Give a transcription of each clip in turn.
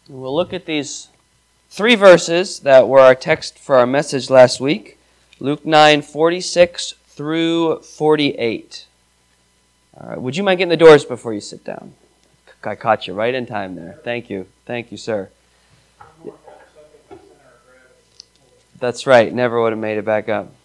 We'll look at these three verses that were our text for our message last week. Luke 9:46 through 48. All right, would you mind getting the doors before you sit down? I caught you right in time there. Thank you. Thank you, sir. That's right. Never would have made it back up.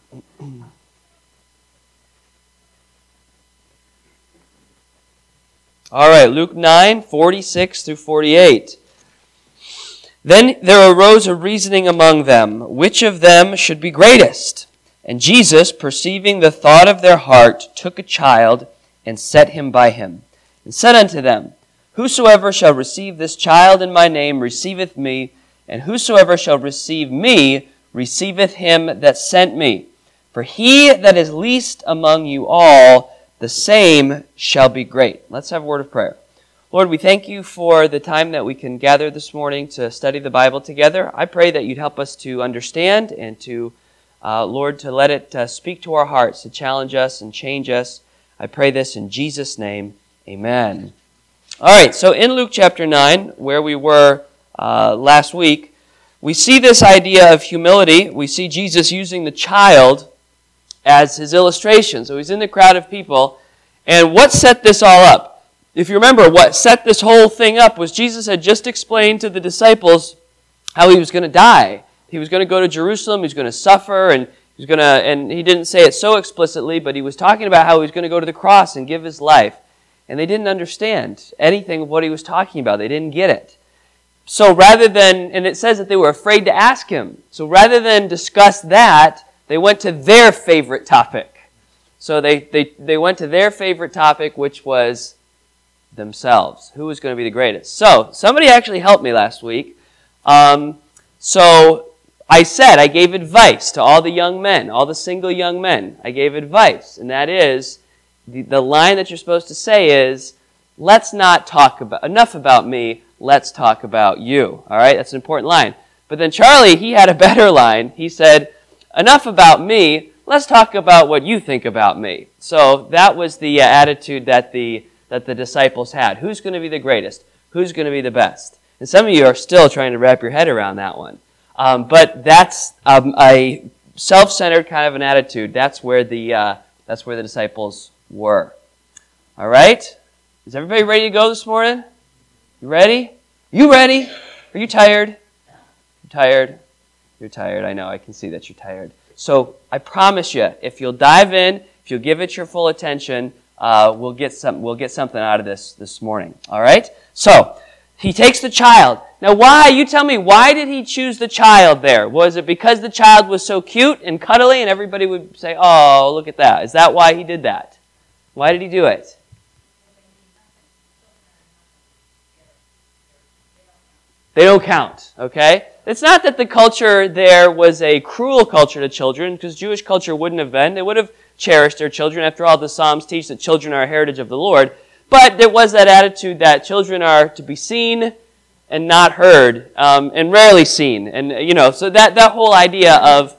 All right, Luke 9:46 through 48. Then there arose a reasoning among them, which of them should be greatest? And Jesus, perceiving the thought of their heart, took a child and set him by him, and said unto them, Whosoever shall receive this child in my name receiveth me, and whosoever shall receive me receiveth him that sent me. For he that is least among you all, the same shall be great. Let's have a word of prayer. Lord, we thank you for the time that we can gather this morning to study the Bible together. I pray that you'd help us to understand and to, Lord, to let it speak to our hearts, to challenge us and change us. I pray this in Jesus' name. Amen. All right, so in Luke chapter 9, where we were last week, we see this idea of humility. We see Jesus using the child as his illustration. So he's in the crowd of people. And what set this all up? If you remember, what set this whole thing up was Jesus had just explained to the disciples how he was going to die. He was going to go to Jerusalem, he was going to suffer, and he didn't say it so explicitly, but he was talking about how he was going to go to the cross and give his life. And they didn't understand anything of what he was talking about. They didn't get it. So rather than, and it says that they were afraid to ask him. So rather than discuss that, they went to their favorite topic. So they went to their favorite topic, which was themselves. Who was going to be the greatest? So somebody actually helped me last week. So I gave advice to all the young men, all the single young men. I gave advice, and that is, the line that you're supposed to say is, let's not talk about enough about me, let's talk about you. All right, that's an important line. But then Charlie, he had a better line. He said, enough about me, let's talk about what you think about me. So that was the attitude that the disciples had. Who's going to be the greatest? Who's going to be the best? And some of you are still trying to wrap your head around that one. But that's a self-centered kind of an attitude. That's where the disciples were. All right? Is everybody ready to go this morning? You ready? You ready? Are you tired? You tired? You're tired. I know. I can see that you're tired. So I promise you, if you'll dive in, if you'll give it your full attention, we'll get something out of this morning. All right? So he takes the child. Now why? You tell me, why did he choose the child there? Was it because the child was so cute and cuddly and everybody would say, oh, look at that. Is that why he did that? Why did he do it? They don't count, okay? It's not that the culture there was a cruel culture to children, because Jewish culture wouldn't have been. They would have cherished their children. After all, the Psalms teach that children are a heritage of the Lord. But there was that attitude that children are to be seen and not heard, and rarely seen. And, so that whole idea of,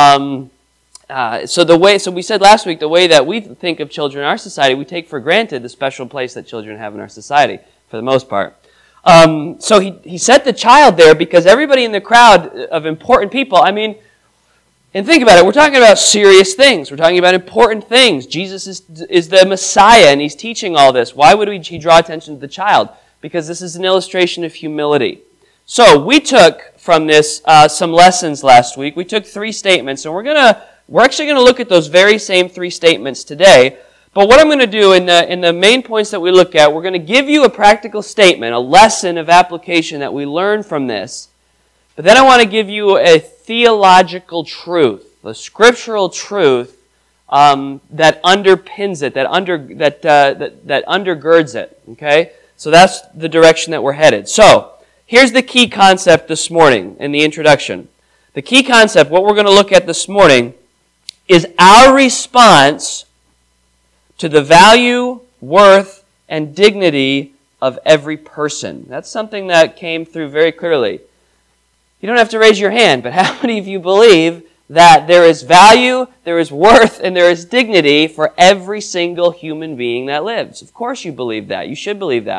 so we said last week, the way that we think of children in our society, we take for granted the special place that children have in our society, for the most part. So he set the child there because everybody in the crowd of important people, and think about it, we're talking about serious things. We're talking about important things. Jesus is the Messiah, and he's teaching all this. Why would he draw attention to the child? Because this is an illustration of humility. So we took from this some lessons last week. We took 3 statements, and we're actually going to look at those very same 3 statements today. But what I'm going to do in the main points that we look at, we're going to give you a practical statement, a lesson of application that we learn from this. But then I want to give you a theological truth, a scriptural truth that underpins it, that undergirds it. Okay, so that's the direction that we're headed. So here's the key concept this morning in the introduction. The key concept, what we're going to look at this morning, is our response to the value, worth, and dignity of every person. That's something that came through very clearly. You don't have to raise your hand, but how many of you believe that there is value, there is worth, and there is dignity for every single human being that lives? Of course you believe that. You should believe that.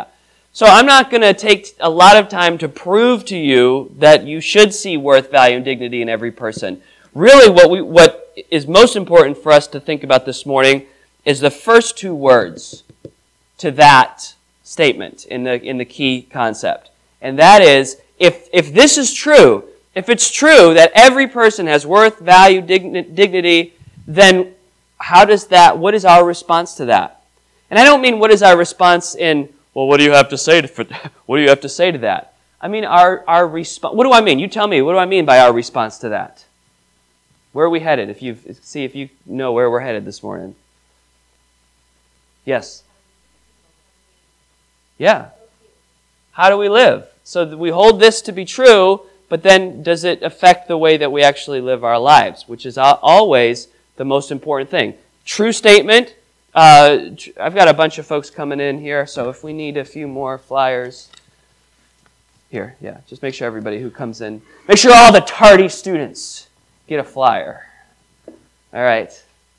So I'm not going to take a lot of time to prove to you that you should see worth, value, and dignity in every person. Really, what is most important for us to think about this morning is the first two words to that statement in the key concept. And that is, if this is true, if it's true that every person has worth, value, dignity, then what is our response to that? And I don't mean what is our response in, well, what do you have to say to that? I mean our response. What do I mean? You tell me. What do I mean by our response to that? Where are we headed? If you know where we're headed this morning. Yes. Yeah. How do we live? So we hold this to be true, but then does it affect the way that we actually live our lives, which is always the most important thing. True statement. I've got a bunch of folks coming in here, so if we need a few more flyers. Here, yeah, just make sure everybody who comes in, make sure all the tardy students get a flyer. All right.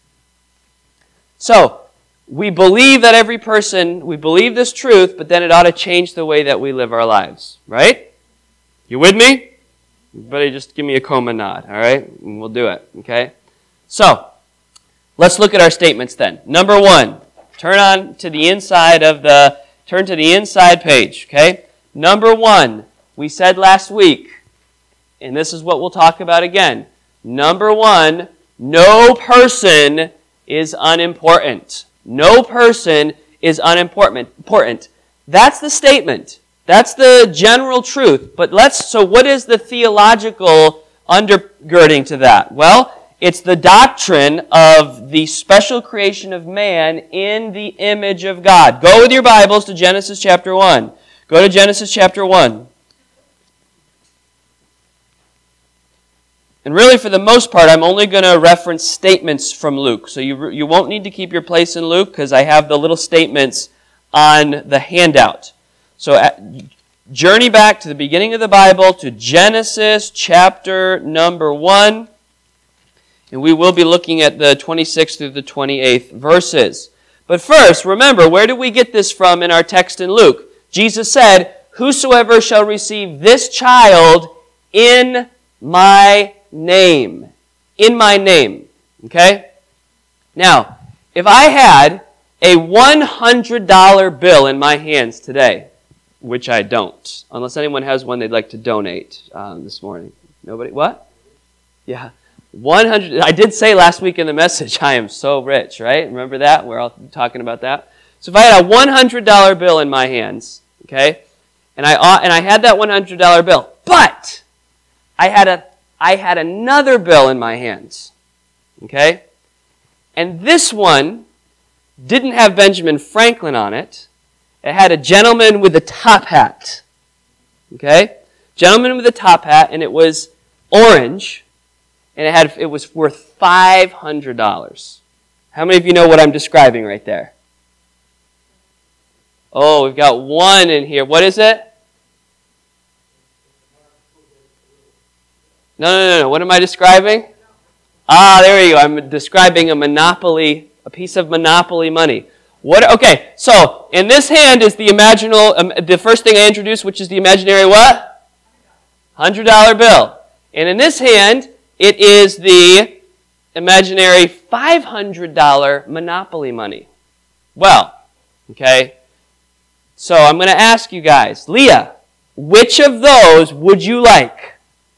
So, we believe that we believe this truth, but then it ought to change the way that we live our lives, right? You with me? Everybody just give me a coma nod, all right? And we'll do it, okay? So, let's look at our statements then. Number one, turn to the inside page, okay? Number one, we said last week, and this is what we'll talk about again. Number one, no person is unimportant. No person is unimportant. That's the statement. That's the general truth. But so what is the theological undergirding to that? Well, it's the doctrine of the special creation of man in the image of God. Go with your Bibles to Genesis chapter 1. Go to Genesis chapter 1. And really, for the most part, I'm only going to reference statements from Luke. So you won't need to keep your place in Luke because I have the little statements on the handout. So journey back to the beginning of the Bible to Genesis chapter number 1. And we will be looking at the 26th through the 28th verses. But first, remember, where did we get this from in our text in Luke? Jesus said, "Whosoever shall receive this child in my name." In my name. Okay? Now, if I had a $100 bill in my hands today, which I don't, unless anyone has one they'd like to donate this morning. Nobody? What? Yeah. 100. I did say last week in the message, I am so rich, right? Remember that? We're all talking about that. So if I had a $100 bill in my hands, okay, and I had that $100 bill, but I had another bill in my hands, okay, and this one didn't have Benjamin Franklin on it. It had a gentleman with a top hat, okay, gentleman with a top hat, and it was orange. And it was worth $500. How many of you know what I'm describing right there? Oh, we've got one in here. What is it? No. What am I describing? There you go. I'm describing a piece of Monopoly money. Okay, so in this hand is the first thing I introduced, which is the imaginary what? $100 bill. And in this hand, it is the imaginary $500 Monopoly money. Well, okay, so I'm going to ask you guys, Leah, which of those would you like?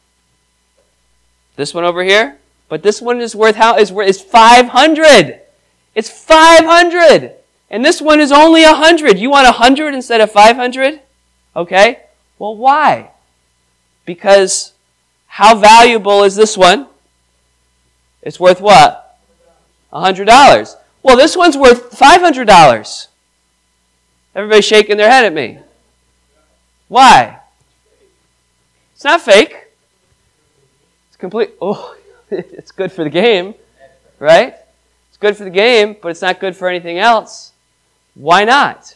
This one over here? But this one is worth is 500. It's 500. And this one is only 100. You want 100 instead of 500? Okay. Well, why? Because how valuable is this one? It's worth what? $100. Well, this one's worth $500. Everybody's shaking their head at me. Why? It's not fake. It's complete. Oh, it's good for the game, right? It's good for the game, but it's not good for anything else. Why not?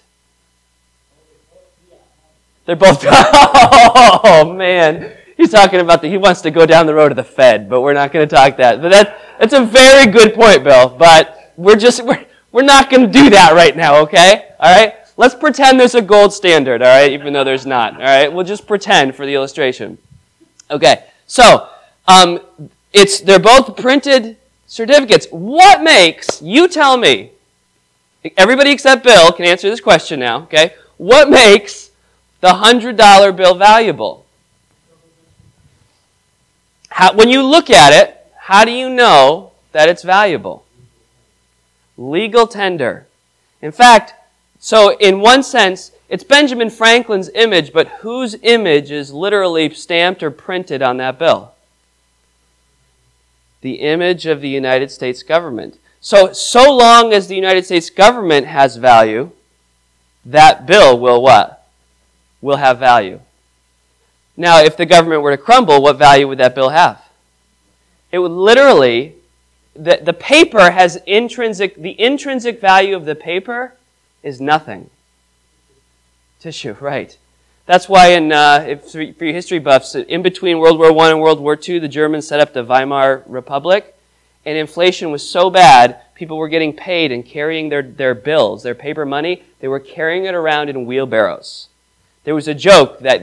They're both. Oh man. He's talking about he wants to go down the road to the Fed, but we're not going to talk that. But that's a very good point, Bill. But we're not going to do that right now, okay? All right? Let's pretend there's a gold standard, all right, even though there's not, all right? We'll just pretend for the illustration. Okay, so they're both printed certificates. What makes, you tell me, everybody except Bill can answer this question now, okay? What makes the $100 bill valuable? When you look at it, how do you know that it's valuable? Legal tender. In fact, so in one sense, it's Benjamin Franklin's image, but whose image is literally stamped or printed on that bill? The image of the United States government. So long as the United States government has value, that bill will what? Will have value. Now, if the government were to crumble, what value would that bill have? It would literally, the paper has the intrinsic value of the paper is nothing. Tissue, right. That's why for your history buffs, in between World War I and World War II, the Germans set up the Weimar Republic, and inflation was so bad, people were getting paid and carrying their bills, their paper money, they were carrying it around in wheelbarrows. There was a joke that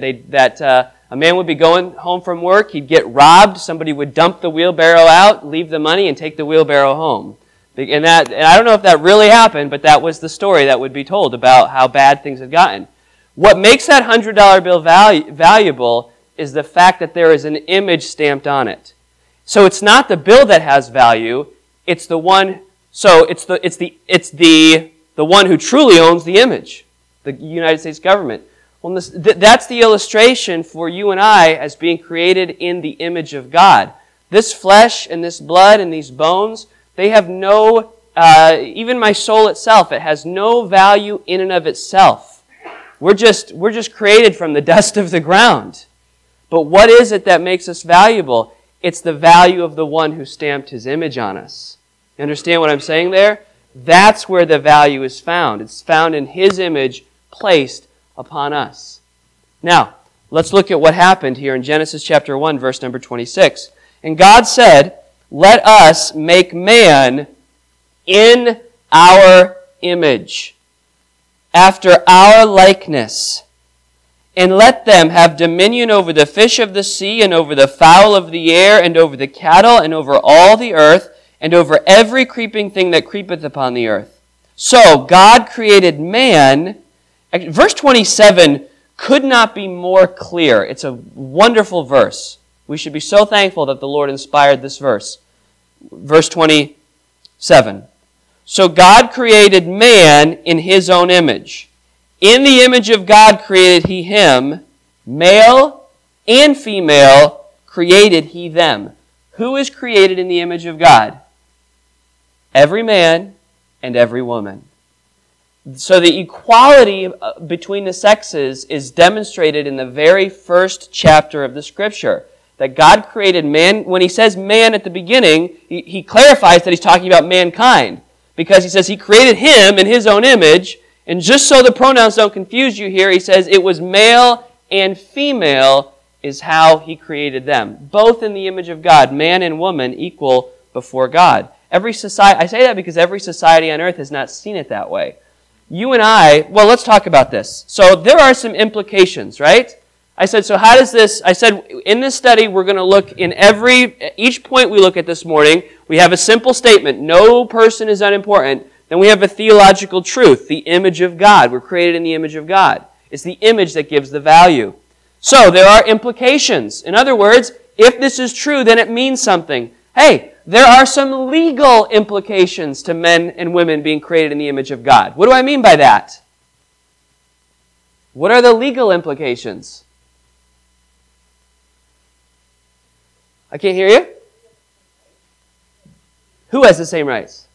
a man would be going home from work, he'd get robbed, somebody would dump the wheelbarrow out, leave the money, and take the wheelbarrow home. And I don't know if that really happened, but that was the story that would be told about how bad things had gotten. What makes that $100 bill valuable is the fact that there is an image stamped on it. So it's not the bill that has value, it's the one. So it's the one who truly owns the image, the United States government. Well, that's the illustration for you and I as being created in the image of God. This flesh and this blood and these bones, they have no, even my soul itself, it has no value in and of itself. We're just created from the dust of the ground. But what is it that makes us valuable? It's the value of the one who stamped his image on us. You understand what I'm saying there? That's where the value is found. It's found in his image placed upon us. Now, let's look at what happened here in Genesis chapter 1, verse number 26. And God said, "Let us make man in our image, after our likeness, and let them have dominion over the fish of the sea, and over the fowl of the air, and over the cattle, and over all the earth, and over every creeping thing that creepeth upon the earth." So God created man. Verse 27 could not be more clear. It's a wonderful verse. We should be so thankful that the Lord inspired this verse. Verse 27. So God created man in his own image. In the image of God created he him. Male and female created he them. Who is created in the image of God? Every man and every woman. So the equality between the sexes is demonstrated in the very first chapter of the Scripture. That God created man. When he says man at the beginning, he clarifies that he's talking about mankind. Because he says he created him in his own image. And just so the pronouns don't confuse you here, he says it was male and female is how he created them. Both in the image of God, man and woman equal before God. Every society, I say that because every society on earth has not seen it that way. You and I, well, let's talk about this. So there are some implications, right? I said, so how does this, I said, in this study, we're going to look in each point we look at this morning, we have a simple statement, no person is unimportant. Then we have a theological truth, the image of God. We're created in the image of God. It's the image that gives the value. So there are implications. In other words, if this is true, then it means something. Hey, there are some legal implications to men and women being created in the image of God. What do I mean by that? What are the legal implications? I can't hear you. Who has the same rights?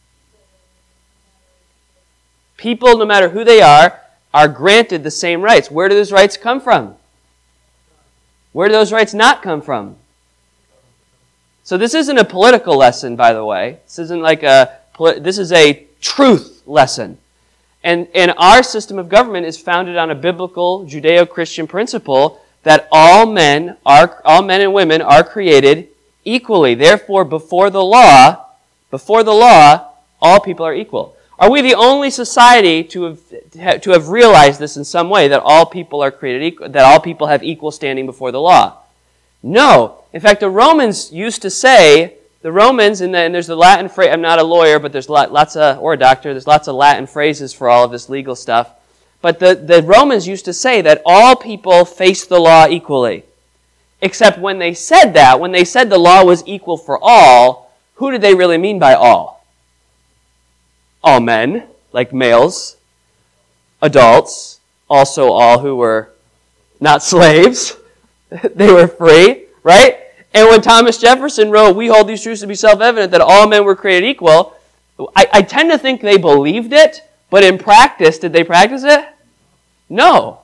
People, no matter who they are granted the same rights. Where do those rights come from? Where do those rights not come from? So this isn't a political lesson, by the way. This is a truth lesson. And our system of government is founded on a biblical Judeo-Christian principle that all men and women are created equally. Therefore, before the law, all people are equal. Are we the only society to have realized this in some way, that all people are created equal, that all people have equal standing before the law? No. In fact, the Romans used to say, and there's the Latin phrase, I'm not a lawyer, but there's or a doctor, there's lots of Latin phrases for all of this legal stuff. But the Romans used to say that all people face the law equally. Except when they said the law was equal for all, who did they really mean by all? All men, like males, adults, also all who were not slaves. They were free, right? And when Thomas Jefferson wrote, "We hold these truths to be self-evident, that all men were created equal," I tend to think they believed it, but in practice, did they practice it? No.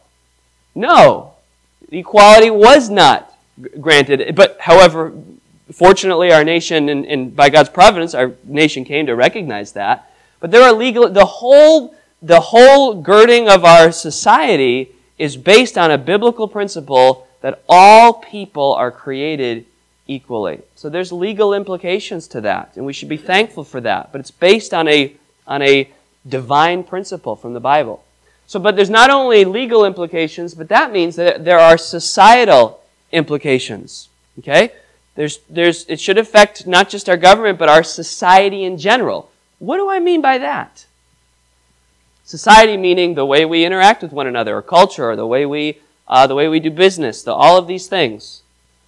Equality was not granted. But, however, fortunately, our nation, and by God's providence, our nation came to recognize that. But there are the whole girding of our society is based on a biblical principle that all people are created equally. So there's legal implications to that, and we should be thankful for that. But it's based on a divine principle from the Bible. But there's not only legal implications, but that means that there are societal implications. Okay? It should affect not just our government, but our society in general. What do I mean by that? Society meaning the way we interact with one another, or culture, or the way we do business, all of these things.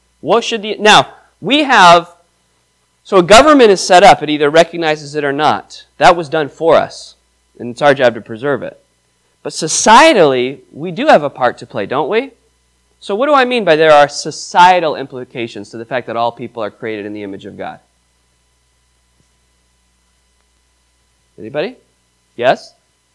So a government is set up, it either recognizes it or not. That was done for us, and it's our job to preserve it. But societally, we do have a part to play, don't we? So what do I mean by there are societal implications to the fact that all people are created in the image of God? Anybody? Yes?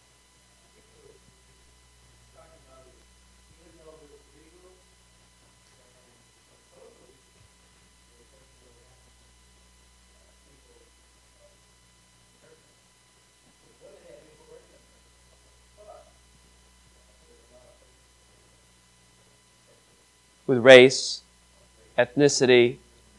With race, ethnicity.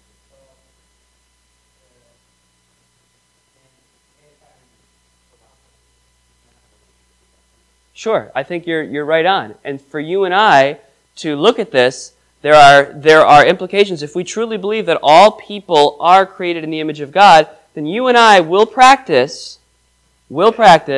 Sure, I think you're right on. And for you and I to look at this, there are implications. If we truly believe that all people are created in the image of God, then you and I will practice what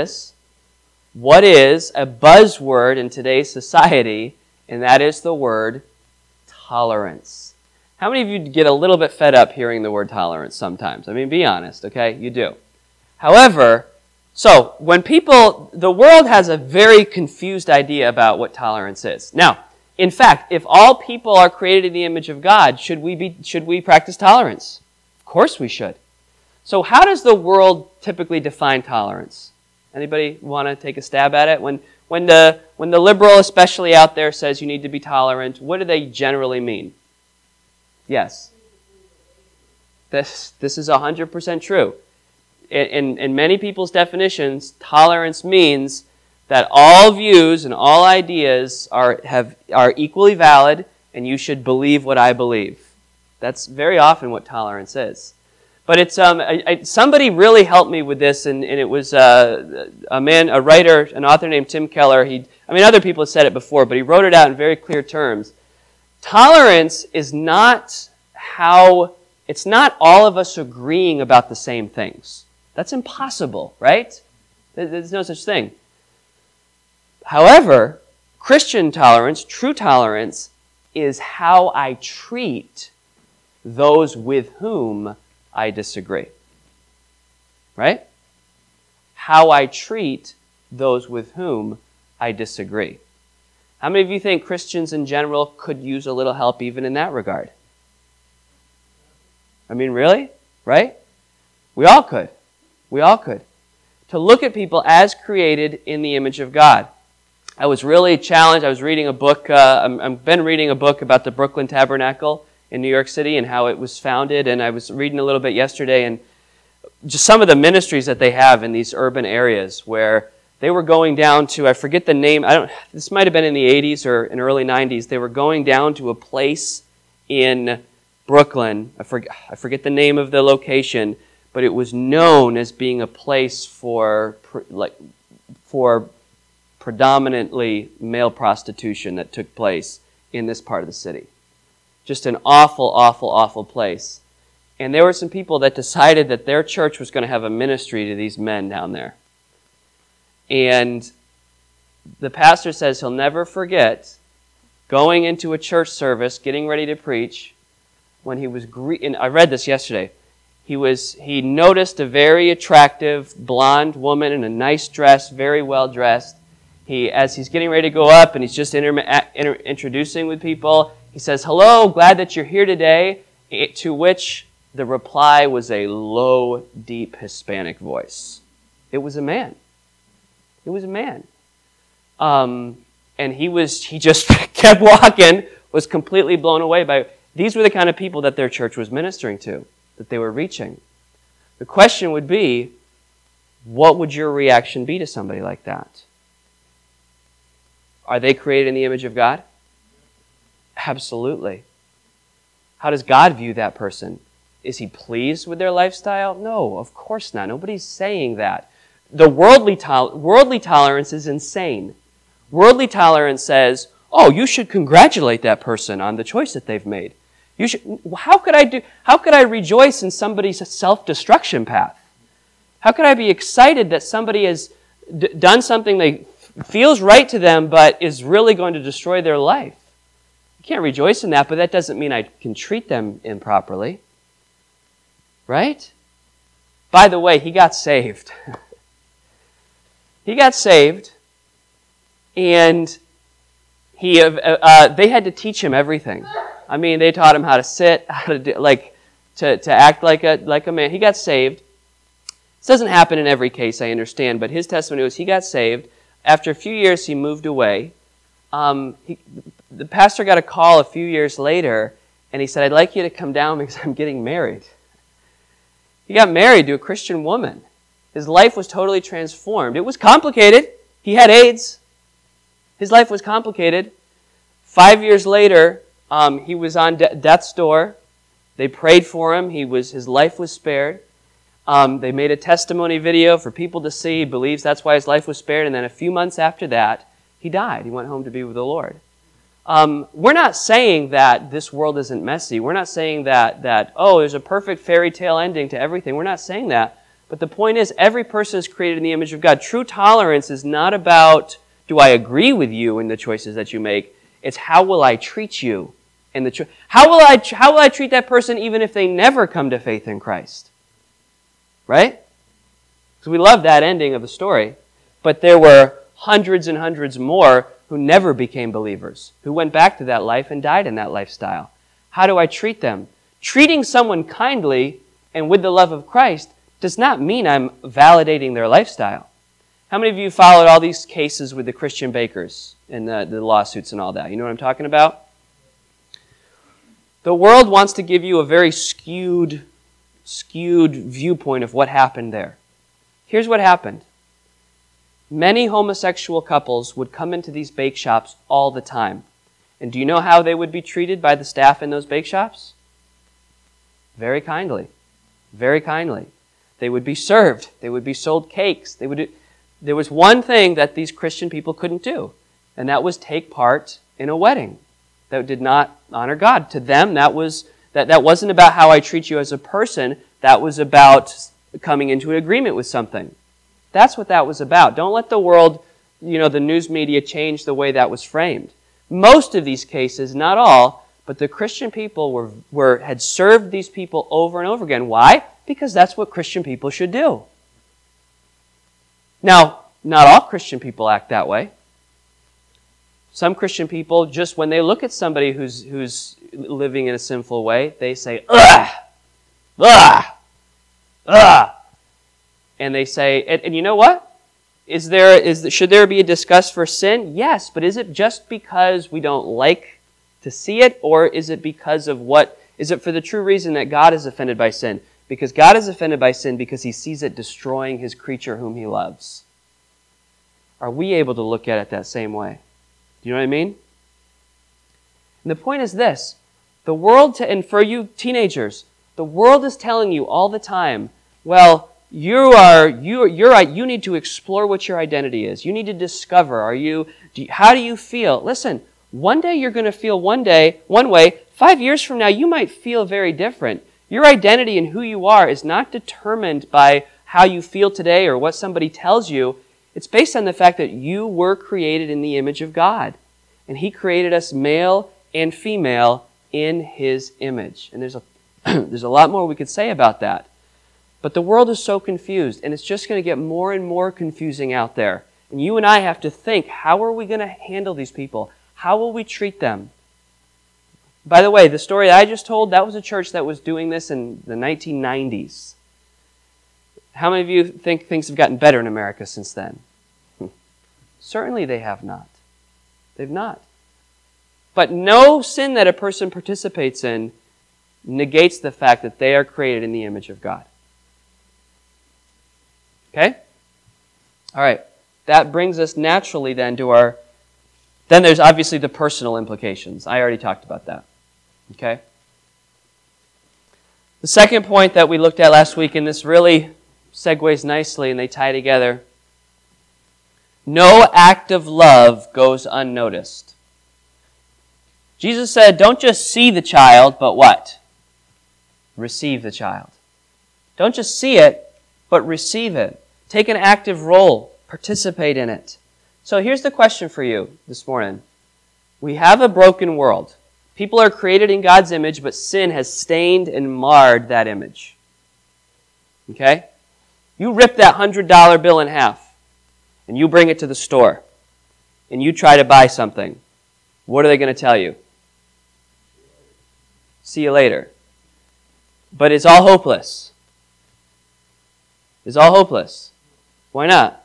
is a buzzword in today's society, and that is the word tolerance. How many of you get a little bit fed up hearing the word tolerance sometimes? I mean, be honest, okay? You do. However, when the world has a very confused idea about what tolerance is. Now, in fact, if all people are created in the image of God, should we practice tolerance? Of course we should. So how does the world typically define tolerance? Anybody want to take a stab at it? When the liberal, especially out there, says you need to be tolerant, what do they generally mean? Yes. This is 100% true. In many people's definitions, tolerance means that all views and all ideas are equally valid, and you should believe what I believe. That's very often what tolerance is. But it's somebody really helped me with this, and it was a writer, an author named Tim Keller. Other people have said it before, but he wrote it out in very clear terms. Tolerance is not it's not all of us agreeing about the same things. That's impossible, right? There's no such thing. However, Christian tolerance, true tolerance, is how I treat those with whom I disagree. Right? How I treat those with whom I disagree. How many of you think Christians in general could use a little help even in that regard? Really? Right? We all could. We all could. To look at people as created in the image of God. I was really challenged. I was reading a book. I've been reading a book about the Brooklyn Tabernacle in New York City and how it was founded. And I was reading a little bit yesterday and just some of the ministries that they have in these urban areas where they were going down to, I forget the name, this might have been in the 80s or in early 90s, they were going down to a place in Brooklyn, I forget the name of the location, but it was known as being a place for predominantly male prostitution that took place in this part of the city. Just an awful, awful, awful place. And there were some people that decided that their church was going to have a ministry to these men down there. And the pastor says he'll never forget going into a church service, getting ready to preach, when he was and I read this yesterday. He noticed a very attractive blonde woman in a nice dress, very well dressed. As he's getting ready to go up and he's just introducing with people, he says, "Hello, glad that you're here today," to which the reply was a low, deep Hispanic voice. It was a man. It was a man. And he just kept walking, was completely blown away by. These were the kind of people that their church was ministering to, that they were reaching. The question would be, what would your reaction be to somebody like that? Are they created in the image of God? Absolutely. How does God view that person? Is he pleased with their lifestyle? No, of course not. Nobody's saying that. The worldly tolerance is insane. Worldly tolerance says, "Oh, you should congratulate that person on the choice that they've made. You should. How could I rejoice in somebody's self-destruction path? How could I be excited that somebody has done something that feels right to them but is really going to destroy their life? You can't rejoice in that, but that doesn't mean I can treat them improperly." Right? By the way, he got saved. He got saved, and they had to teach him everything. I mean, they taught him how to sit, how to do, to act like a man. He got saved. This doesn't happen in every case, I understand, but his testimony was he got saved. After a few years, he moved away. The pastor got a call a few years later, and he said, "I'd like you to come down because I'm getting married." He got married to a Christian woman. His life was totally transformed. It was complicated. He had AIDS. His life was complicated. 5 years later, he was on death's door. They prayed for him. His life was spared. They made a testimony video for people to see. He believes that's why his life was spared. And then a few months after that, he died. He went home to be with the Lord. We're not saying that this world isn't messy. We're not saying that there's a perfect fairy tale ending to everything. We're not saying that. But the point is, every person is created in the image of God. True tolerance is not about, do I agree with you in the choices that you make? It's how will I treat you in the how will I treat that person even if they never come to faith in Christ? Right? Because we love that ending of the story. But there were hundreds and hundreds more who never became believers, who went back to that life and died in that lifestyle. How do I treat them? Treating someone kindly and with the love of Christ does not mean I'm validating their lifestyle. How many of you followed all these cases with the Christian bakers and the lawsuits and all that? You know what I'm talking about? The world wants to give you a very skewed viewpoint of what happened there. Here's what happened. Many homosexual couples would come into these bake shops all the time. And do you know how they would be treated by the staff in those bake shops? Very kindly. Very kindly. They would be served. They would be sold cakes. There was one thing that these Christian people couldn't do, and that was take part in a wedding that did not honor God. To them, that wasn't about how I treat you as a person. That was about coming into an agreement with something. That's what that was about. Don't let the world, the news media change the way that was framed. Most of these cases, not all, but the Christian people had served these people over and over again. Why? Because that's what Christian people should do. Now, not all Christian people act that way. Some Christian people, just when they look at somebody who's living in a sinful way, they say, "Ugh! Ugh! Ugh!" And they say, and you know what? Should there be a disgust for sin? Yes, but is it just because we don't like to see it, or is it because of is it for the true reason that God is offended by sin? Because God is offended by sin because he sees it destroying his creature whom he loves. Are we able to look at it that same way? Do you know what I mean? And the point is this. The world, and for you teenagers, the world is telling you all the time Well, you need to explore what your identity is. You need to discover. How do you feel? Listen, one day you're going to feel one way. 5 years from now, you might feel very different. Your identity and who you are is not determined by how you feel today or what somebody tells you. It's based on the fact that you were created in the image of God. And He created us male and female in His image. And there's a lot more we could say about that. But the world is so confused, and it's just going to get more and more confusing out there. And you and I have to think, how are we going to handle these people? How will we treat them? By the way, the story I just told, that was a church that was doing this in the 1990s. How many of you think things have gotten better in America since then? Certainly they have not. They've not. But no sin that a person participates in negates the fact that they are created in the image of God. Okay? All right. That brings us naturally then to then there's obviously the personal implications. I already talked about that. Okay? The second point that we looked at last week, and this really segues nicely and they tie together. No act of love goes unnoticed. Jesus said, don't just see the child, but what? Receive the child. Don't just see it, but receive it. Take an active role. Participate in it. So here's the question for you this morning. We have a broken world. People are created in God's image, but sin has stained and marred that image. Okay? You rip that $100 bill in half, and you bring it to the store, and you try to buy something. What are they going to tell you? See you later. But it's all hopeless. It's all hopeless. Why not?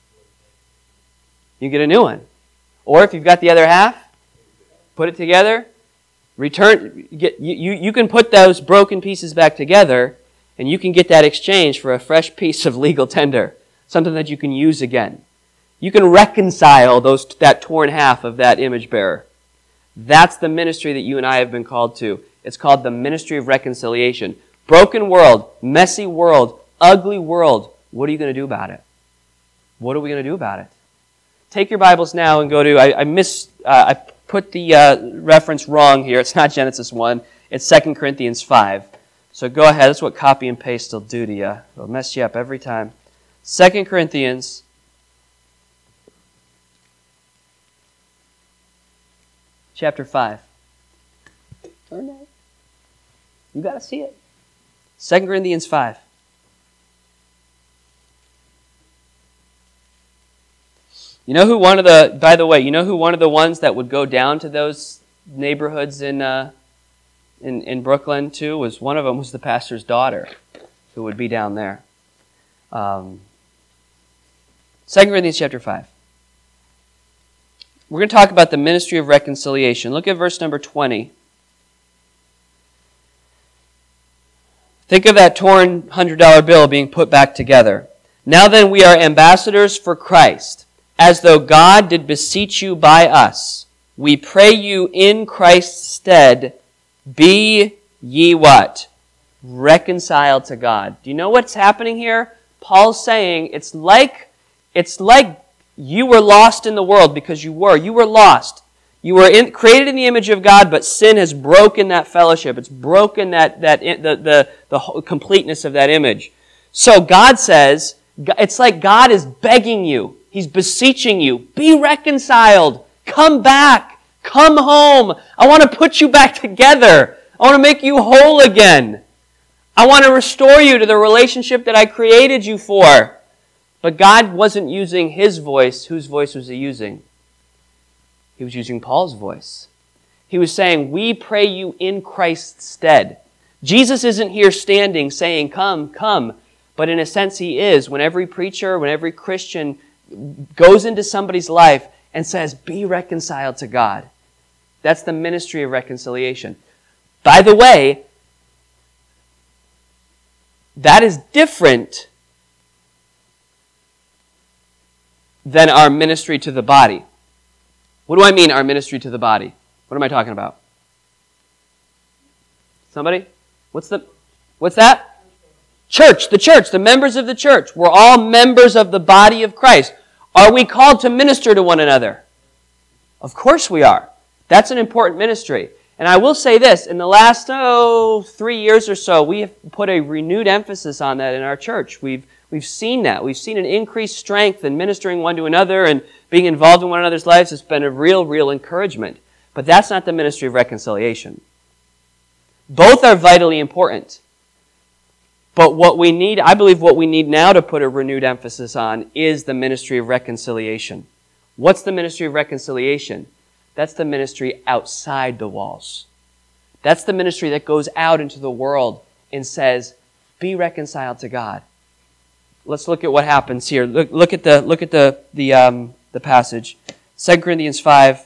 You get a new one. Or if you've got the other half, put it together, return. You can put those broken pieces back together, and you can get that exchange for a fresh piece of legal tender, something that you can use again. You can reconcile that torn half of that image bearer. That's the ministry that you and I have been called to. It's called the ministry of reconciliation. Broken world, messy world, ugly world. What are you going to do about it? What are we going to do about it? Take your Bibles now and go to, I put the reference wrong here. It's not Genesis 1. It's 2 Corinthians 5. So go ahead. That's what copy and paste will do to you. It'll mess you up every time. 2 Corinthians chapter 5. Turn that. You got to see it. 2 Corinthians 5. You know who one of the ones that would go down to those neighborhoods in Brooklyn too was one of them was the pastor's daughter who would be down there. 2 Corinthians chapter 5. We're going to talk about the ministry of reconciliation. Look at verse number 20. Think of that torn $100 bill being put back together. Now then, we are ambassadors for Christ, as though God did beseech you by us. We pray you in Christ's stead, be ye what? Reconciled to God. Do you know what's happening here? Paul's saying it's like you were lost in the world because you were lost. You were created in the image of God, but sin has broken that fellowship. It's broken the completeness of that image. So God says, it's like God is begging you. He's beseeching you. Be reconciled. Come back. Come home. I want to put you back together. I want to make you whole again. I want to restore you to the relationship that I created you for. But God wasn't using His voice. Whose voice was He using? He was using Paul's voice. He was saying, we pray you in Christ's stead. Jesus isn't here standing saying, come, come. But in a sense, He is. When every preacher, when every Christian goes into somebody's life and says, be reconciled to God. That's the ministry of reconciliation. By the way, that is different than our ministry to the body. What do I mean, our ministry to the body? What am I talking about? Somebody? What's that? Church, the members of the church. We're all members of the body of Christ. Are we called to minister to one another? Of course we are. That's an important ministry. And I will say this, in the last 3 years or so, we have put a renewed emphasis on that in our church. We've seen that. We've seen an increased strength in ministering one to another and being involved in one another's lives. It's been a real encouragement. But that's not the ministry of reconciliation. Both are vitally important. But I believe what we need now to put a renewed emphasis on is the ministry of reconciliation. What's the ministry of reconciliation? That's the ministry outside the walls. That's the ministry that goes out into the world and says, be reconciled to God. Let's look at what happens here. Look at the passage. 2 Corinthians 5,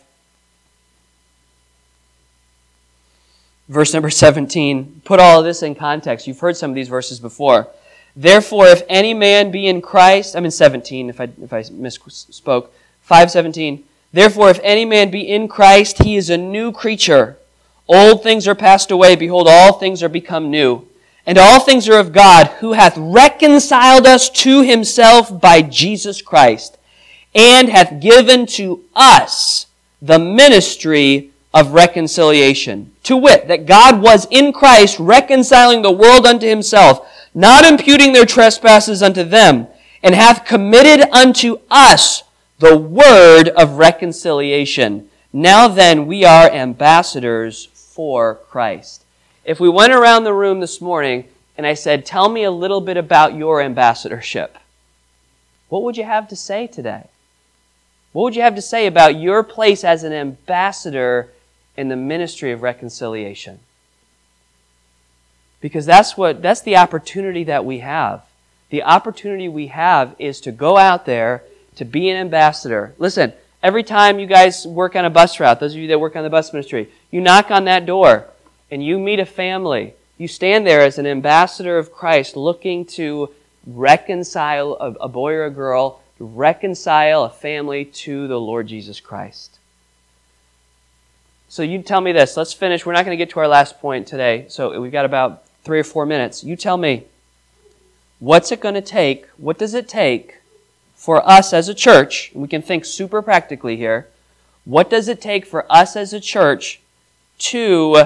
verse number 17. Put all of this in context. You've heard some of these verses before. Therefore, if any man be in Christ, I'm in 17 if I misspoke. 5:17. Therefore, if any man be in Christ, he is a new creature. Old things are passed away. Behold, all things are become new. And all things are of God, who hath reconciled us to himself by Jesus Christ, and hath given to us the ministry of reconciliation. To wit, that God was in Christ reconciling the world unto himself, not imputing their trespasses unto them, and hath committed unto us the word of reconciliation. Now then, we are ambassadors for Christ. If we went around the room this morning and I said, tell me a little bit about your ambassadorship, what would you have to say today? What would you have to say about your place as an ambassador in the ministry of reconciliation? Because that's the opportunity that we have. The opportunity we have is to go out there to be an ambassador. Listen, every time you guys work on a bus route, those of you that work on the bus ministry, you knock on that door and you meet a family. You stand there as an ambassador of Christ looking to reconcile a boy or a girl, to reconcile a family to the Lord Jesus Christ. So you tell me this. Let's finish. We're not going to get to our last point today, so we've got about 3 or 4 minutes. You tell me, what's it going to take? What does it take for us as a church? We can think super practically here. What does it take for us as a church to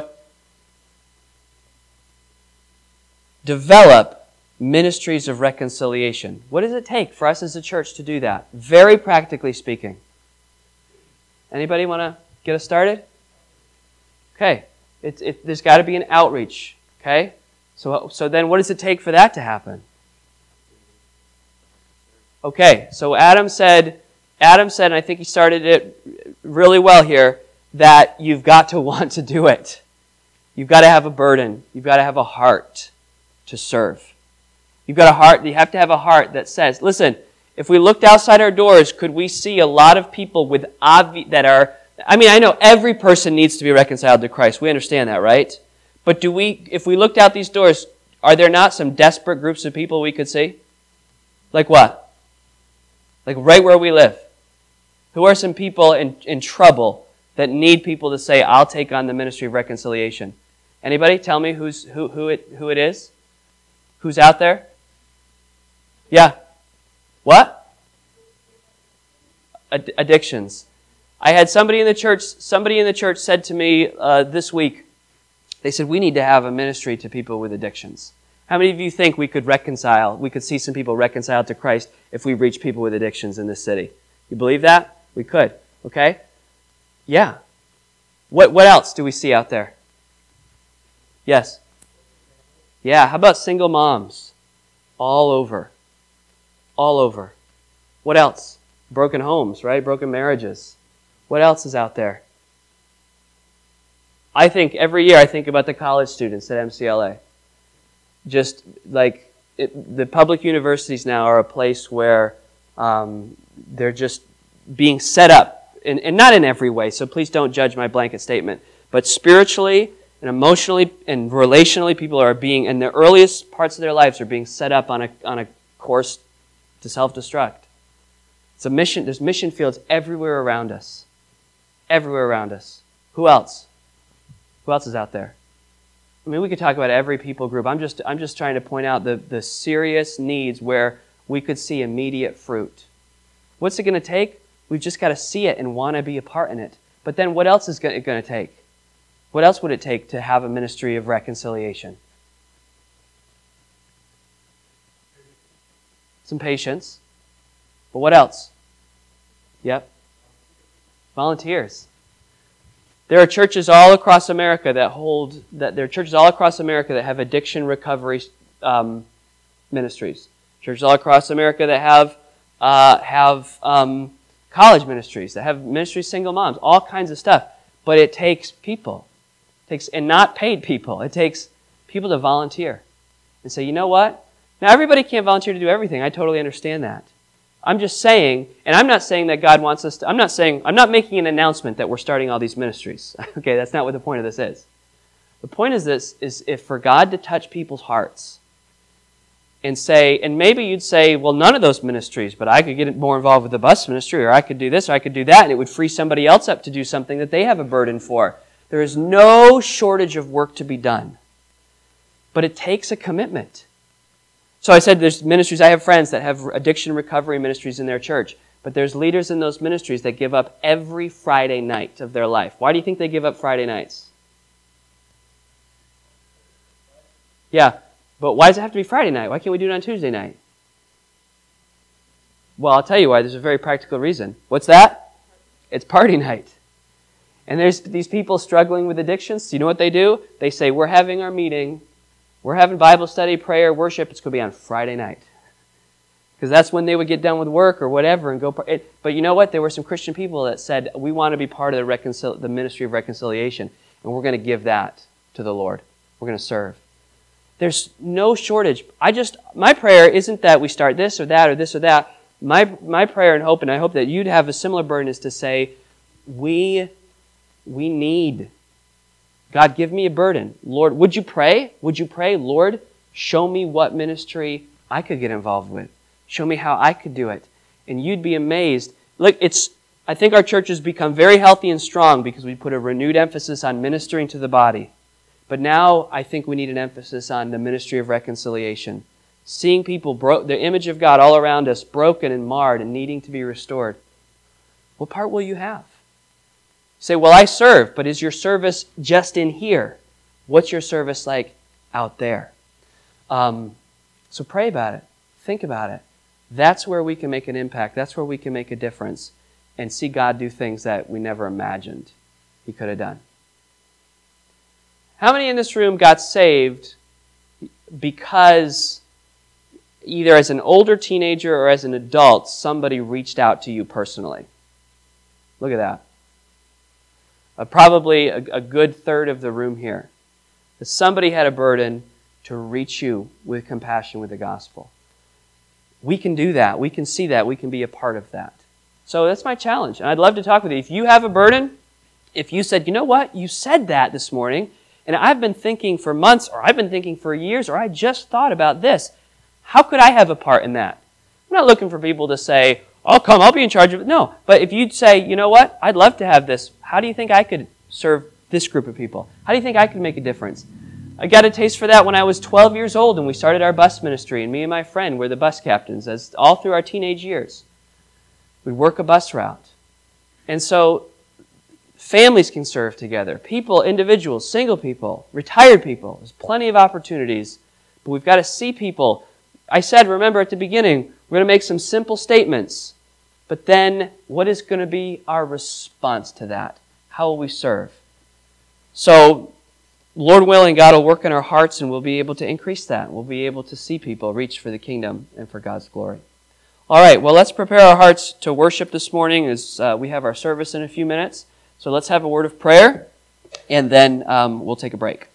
develop ministries of reconciliation? What does it take for us as a church to do that? Very practically speaking. Anybody want to get us started? Okay. There's got to be an outreach. Okay? So then what does it take for that to happen? Okay, so Adam said, and I think he started it really well here, that you've got to want to do it. You've got to have a burden. You've got to have a heart to serve. You have to have a heart that says, listen, if we looked outside our doors, could we see a lot of people I know every person needs to be reconciled to Christ. We understand that, right? But if we looked out these doors, are there not some desperate groups of people we could see? Like what? Like right where we live. Who are some people in trouble that need people to say, I'll take on the ministry of reconciliation? Anybody? Tell me who it is? Who's out there? Yeah. What? Addictions. I had somebody in the church said to me this week, they said, we need to have a ministry to people with addictions. How many of you think we could see some people reconciled to Christ if we reach people with addictions in this city? You believe that? We could. Okay? Yeah. What else do we see out there? Yes. Yeah, how about single moms? All over. All over. What else? Broken homes, right? Broken marriages. What else is out there? Every year I think about the college students at MCLA. Just like the public universities now are a place where they're just being set up, and not in every way, so please don't judge my blanket statement, but spiritually and emotionally and relationally, people are being, in the earliest parts of their lives, are being set up on a course to self-destruct. It's a mission. There's mission fields everywhere around us. Everywhere around us. Who else? Who else is out there? I mean, we could talk about every people group. I'm just trying to point out the serious needs where we could see immediate fruit. What's it going to take? We've just got to see it and want to be a part in it. But then what else is it going to take? What else would it take to have a ministry of reconciliation? Some patience. But what else? Yep. Volunteers. There are churches all across America that have addiction recovery ministries. Churches all across America that have college ministries, that have ministries single moms, all kinds of stuff. But it takes people. And not paid people. It takes people to volunteer and say, you know what? Now everybody can't volunteer to do everything. I totally understand that. I'm just saying, and I'm not saying that God wants us to, I'm not making an announcement that we're starting all these ministries. Okay, that's not what the point of this is. The point is if for God to touch people's hearts and say, and maybe you'd say, well, none of those ministries, but I could get more involved with the bus ministry, or I could do this, or I could do that, and it would free somebody else up to do something that they have a burden for. There is no shortage of work to be done. But it takes a commitment. So I said there's ministries, I have friends that have addiction recovery ministries in their church, but there's leaders in those ministries that give up every Friday night of their life. Why do you think they give up Friday nights? Yeah, but why does it have to be Friday night? Why can't we do it on Tuesday night? Well, I'll tell you why. There's a very practical reason. What's that? It's party night. And there's these people struggling with addictions. You know what they do? They say, we're having our meeting. We're having Bible study, prayer, worship. It's going to be on Friday night. Because that's when they would get done with work or whatever and go. But you know what? There were some Christian people that said, we want to be part of the ministry of reconciliation. And we're going to give that to the Lord. We're going to serve. There's no shortage. My prayer isn't that we start this or that or this or that. My prayer and hope, and I hope that you'd have a similar burden, is to say, we need. God, give me a burden. Lord, would you pray? Would you pray, Lord, show me what ministry I could get involved with. Show me how I could do it. And you'd be amazed. Look, I think our church has become very healthy and strong because we put a renewed emphasis on ministering to the body. But now I think we need an emphasis on the ministry of reconciliation. Seeing people, the image of God all around us, broken and marred and needing to be restored. What part will you have? Say, well, I serve, but is your service just in here? What's your service like out there? So pray about it. Think about it. That's where we can make an impact. That's where we can make a difference and see God do things that we never imagined He could have done. How many in this room got saved because either as an older teenager or as an adult, somebody reached out to you personally? Look at that. Probably a good third of the room here. That somebody had a burden to reach you with compassion with the gospel. We can do that. We can see that. We can be a part of that. So that's my challenge. And I'd love to talk with you. If you have a burden, if you said, you know what, you said that this morning, and I've been thinking for months, or I've been thinking for years, or I just thought about this. How could I have a part in that? I'm not looking for people to say, oh, come, I'll be in charge of it. No, but if you'd say, you know what, I'd love to have this. How do you think I could serve this group of people? How do you think I could make a difference? I got a taste for that when I was 12 years old and we started our bus ministry, and me and my friend were the bus captains all through our teenage years. We'd work a bus route. And so families can serve together. People, individuals, single people, retired people. There's plenty of opportunities. But we've got to see people. I said, remember at the beginning, we're going to make some simple statements. But then, what is going to be our response to that? How will we serve? So, Lord willing, God will work in our hearts and we'll be able to increase that. We'll be able to see people reach for the kingdom and for God's glory. All right, well, let's prepare our hearts to worship this morning as we have our service in a few minutes. So let's have a word of prayer, and then we'll take a break.